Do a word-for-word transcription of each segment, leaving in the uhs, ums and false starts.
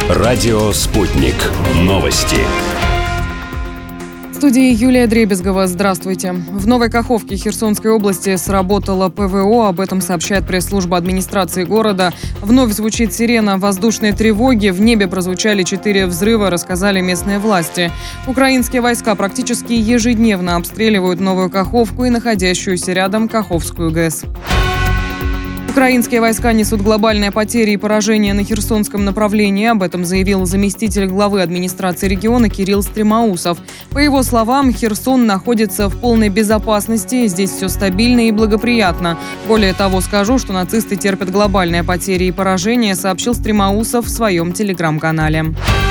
Радио «Спутник». Новости. В студии Юлия Дребезгова. Здравствуйте. В Новой Каховке Херсонской области сработала ПВО. Об этом сообщает пресс-служба администрации города. Вновь звучит сирена воздушной тревоги. В небе прозвучали четыре взрыва, рассказали местные власти. Украинские войска практически ежедневно обстреливают Новую Каховку и находящуюся рядом Каховскую ГЭС. Украинские войска несут глобальные потери и поражения на Херсонском направлении. Об этом заявил заместитель главы администрации региона Кирилл Стремоусов. По его словам, Херсон находится в полной безопасности. Здесь все стабильно и благоприятно. Более того, скажу, что нацисты терпят глобальные потери и поражения, сообщил Стремоусов в своем телеграм-канале.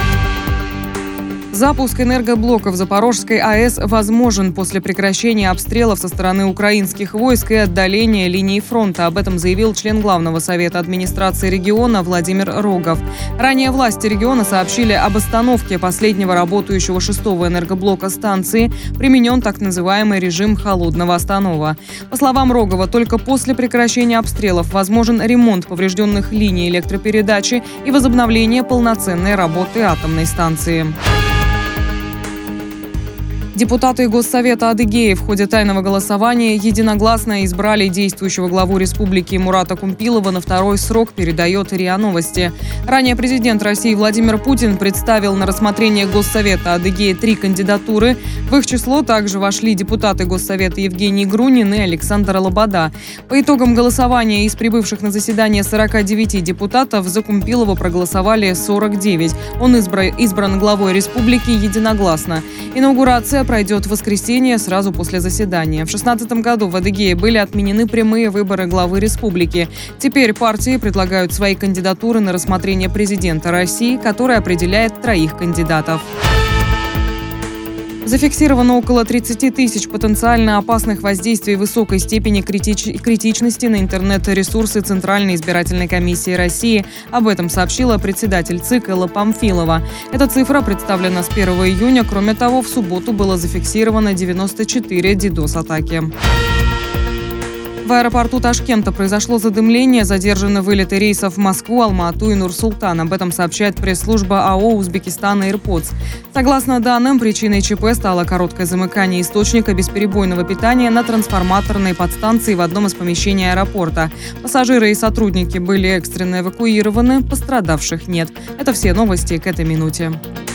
Запуск энергоблоков Запорожской АЭС возможен после прекращения обстрелов со стороны украинских войск и отдаления линии фронта. Об этом заявил член Главного совета администрации региона Владимир Рогов. Ранее власти региона сообщили об остановке последнего работающего шестого энергоблока станции. Применен так называемый режим холодного останова. По словам Рогова, только после прекращения обстрелов возможен ремонт поврежденных линий электропередачи и возобновление полноценной работы атомной станции. Депутаты Госсовета Адыгеи в ходе тайного голосования единогласно избрали действующего главу республики Мурата Кумпилова на второй срок, передает РИА Новости. Ранее президент России Владимир Путин представил на рассмотрение Госсовета Адыгеи три кандидатуры. В их число также вошли депутаты Госсовета Евгений Грунин и Александр Лобода. По итогам голосования из прибывших на заседание сорока девяти депутатов за Кумпилова проголосовали сорок девять. Он избран, избран главой республики единогласно. Инаугурация пройдет в воскресенье сразу после заседания. В две тысячи шестнадцатом году в Адыгее были отменены прямые выборы главы республики. Теперь партии предлагают свои кандидатуры на рассмотрение президента России, который определяет троих кандидатов. Зафиксировано около тридцати тысяч потенциально опасных воздействий высокой степени критич... критичности на интернет-ресурсы Центральной избирательной комиссии России. Об этом сообщила председатель ЦИК Элла Памфилова. Эта цифра представлена с первого июня. Кроме того, в субботу было зафиксировано девяносто четыре дидос-атаки. В аэропорту Ташкента произошло задымление, задержаны вылеты рейсов в Москву, Алма-Ату и Нур-Султан. Об этом сообщает пресс-служба АО «Узбекистан Airports». Согласно данным, причиной ЧП стало короткое замыкание источника бесперебойного питания на трансформаторной подстанции в одном из помещений аэропорта. Пассажиры и сотрудники были экстренно эвакуированы, пострадавших нет. Это все новости к этой минуте.